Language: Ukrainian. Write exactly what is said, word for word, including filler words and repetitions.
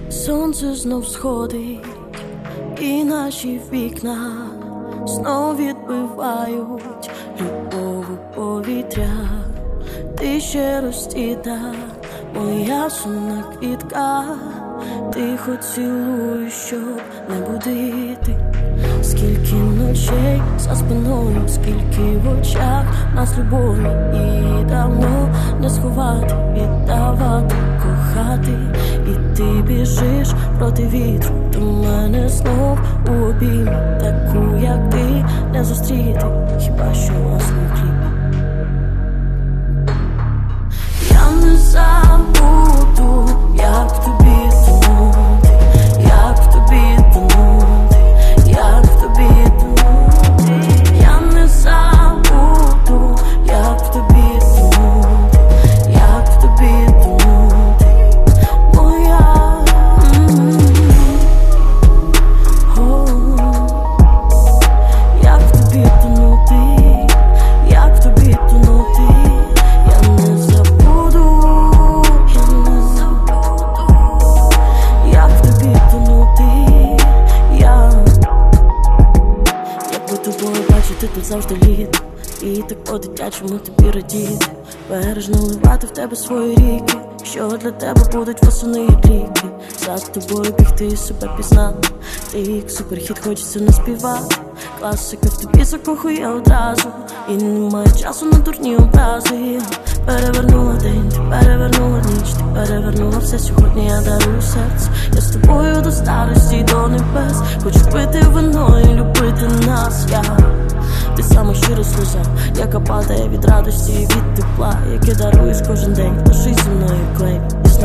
Сонце знов сходить, і наші вікна знов відбивають любов у повітря. Ти ще розцвіта, моя сумна квітка. Тихо цілую, щоб не будити. Скільки ночей за спиною, скільки в очах нас любові, і давно не сховати, віддавати, кохати. І ти біжиш проти вітру до мене знов у обіймі. Таку, як ти, не зустріти, хіба що у власному кліпі. Я не забуду, як в тобі тонути, як в тобі тонути, як в тобі тонути. Я не забуду, як в тобі тонути, як в тобі тонути, моя. Як в тобі тонути, як в тобі тонути. Я не забуду, я не забуду, як в тобі тонути. Я Як би тобою бачити тут завжди літо, і так по-дитячому тобі радіти. Бережно ливати в тебе свої ріки, що для тебе будуть восени як ліки. За тобою бігти і себе пізнати, ти як суперхіт, хочеться наспівати. Класика в тобі закохує одразу, і немає часу на дурні образи. Перевернула день, ти перевернула ніч, ти перевернула все. Сьогодні я дарую серце, я з тобою до старості, до небес. Хочу пити вино і любити нас. Я ти сама щира сльоза, яка падає від радості і від тепла, яке даруєш кожен день. Лишись зі мною клей.